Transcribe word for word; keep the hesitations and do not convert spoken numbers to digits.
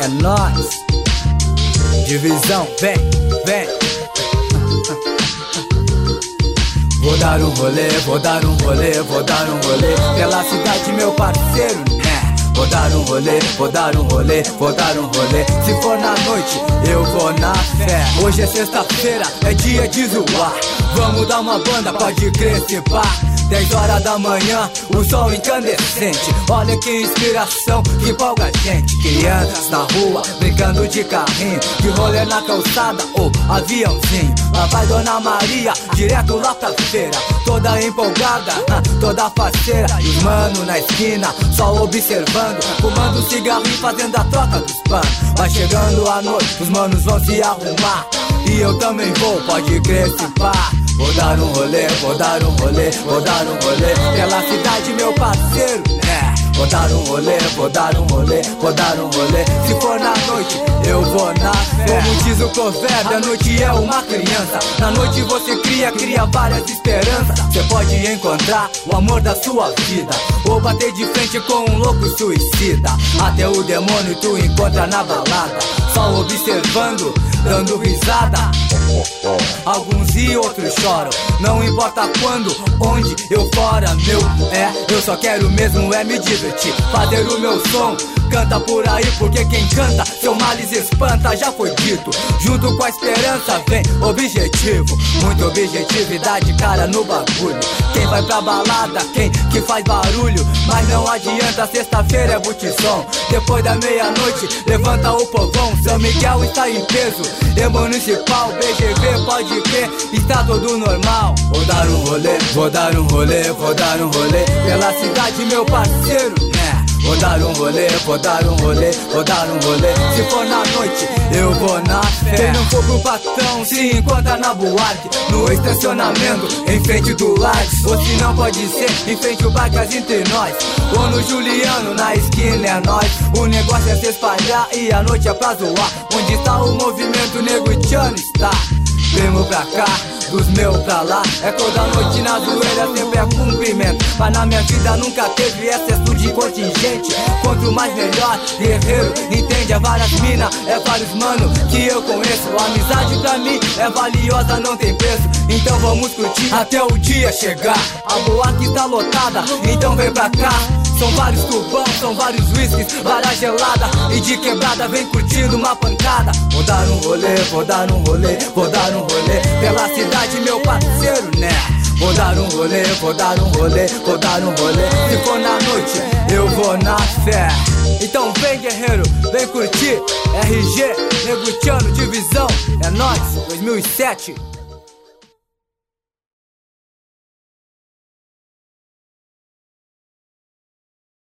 é nóis. Divisão, vem, vem. Vou dar um rolê, vou dar um rolê, vou dar um rolê pela cidade, meu parceiro, né? Vou dar um rolê, vou dar um rolê, vou dar um rolê. Se for na noite, eu vou na fé. Hoje é sexta-feira, é dia de zoar. Vamos dar uma banda, pode crer, se pá. Dez horas da manhã, o sol incandescente. Olha que inspiração, que empolga a gente. Crianças na rua, brincando de carrinho, de rolê na calçada ou aviãozinho. Lá vai Dona Maria, direto lá pra feira, toda empolgada, toda faceira. E os mano na esquina, só observando, fumando cigarrinho, fazendo a troca dos panos. Vai chegando a noite, os manos vão se arrumar, e eu também vou, pode crer, se pá. Vou dar um rolê, vou dar um rolê, vou dar um rolê pela cidade, meu parceiro, né? Vou dar um rolê, vou dar um rolê, vou dar um rolê. Se for na noite, eu vou na fé. Como diz o provérbio, a noite é uma criança. Na noite você cria, cria várias esperanças. Você pode encontrar o amor da sua vida, ou bater de frente com um louco suicida. Até o demônio tu encontra na balada, só observando, dando risada. Alguns e outros choram, não importa quando, onde eu fora, meu, é, eu só quero mesmo é me divertir, fazer o meu som, canta por aí, porque quem canta, seu males espanta, já foi dito. Junto com a esperança vem objetivo, muita objetividade, cara, no bagulho. Quem vai pra balada, quem que faz barulho, mas não adianta, sexta-feira é butissom. Depois da meia-noite, levanta o povão, São Miguel está em peso, é municipal, B G V pode crer, está todo normal. Vou dar um rolê, vou dar um rolê, vou dar um rolê pela cidade, meu parceiro, né? Vou dar um rolê, vou dar um rolê, vou dar um rolê. Se for na noite, eu vou na fé. Quem não for pro patrão, se encontra na boate, no estacionamento, em frente do Lages. Ou se não pode ser, em frente ao Barcas entre nós, ou no Juliano, na esquina é nós. O negócio é se espalhar e a noite é pra zoar. Onde está o movimento, nego e tchano está. Primo pra cá, dos meus pra lá, é toda noite na zoeira, sempre é cumprimento. Mas na minha vida nunca teve excesso de contingente. Quanto mais melhor, guerreiro, entende? É várias mina, é vários mano que eu conheço. A amizade pra mim é valiosa, não tem preço. Então vamos curtir até o dia chegar. A boate tá lotada, então vem pra cá. São vários tubão, são vários whiskies, várias gelada, e de quebrada vem curtindo uma pancada. Vou dar um rolê, vou dar um rolê, vou dar um rolê pela cidade, meu parceiro, né? Vou dar um rolê, vou dar um rolê, vou dar um rolê. Se for na noite, eu vou na fé. Então vem, guerreiro, vem curtir. R G, Nego Tchano, Divisão, é nóis, dois mil e sete.